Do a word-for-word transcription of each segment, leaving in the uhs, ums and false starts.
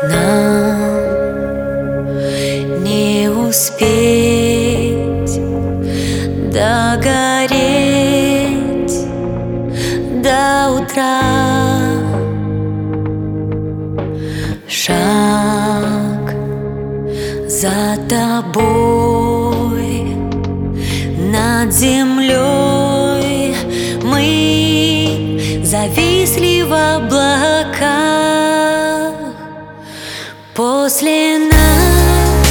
Нам не успеть догореть до утра. Шаг за тобой, над землей мы зависли в облаках. После нас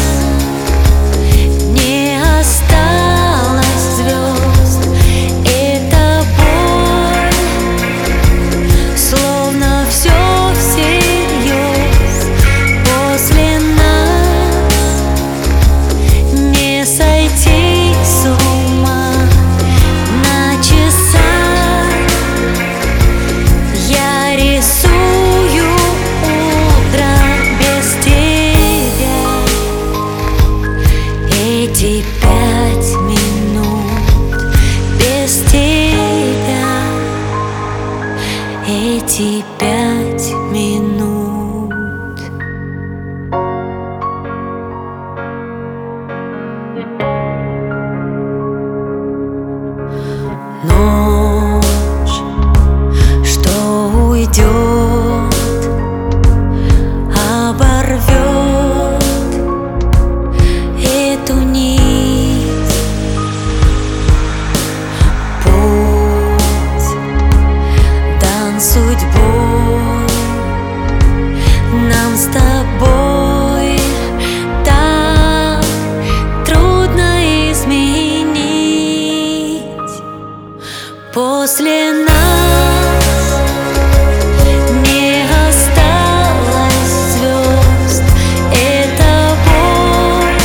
не осталось звезд. Это боль, словно все всерьез. После нас не сойти с ума. На часах я рисую утро без тебя. Эти пять минут без тебя. Эти пять минут. Ночь, что уйдет, оборвет эту нить. Путь дан судьбой нам с тобой. Так трудно изменить. После нас не осталось звезд. Это боль,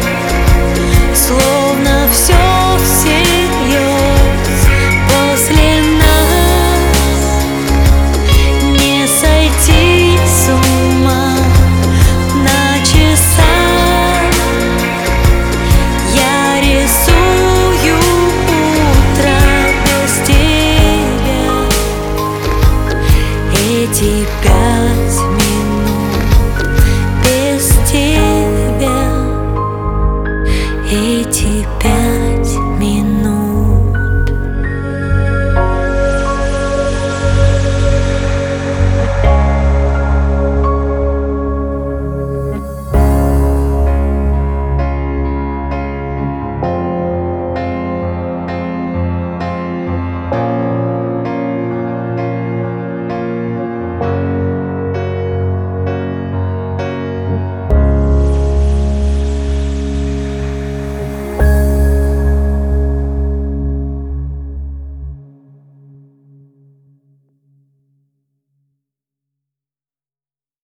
словно все всерьез. После нас не сойти с ума. На часах я рисую утро без тебя. Эти пять минут.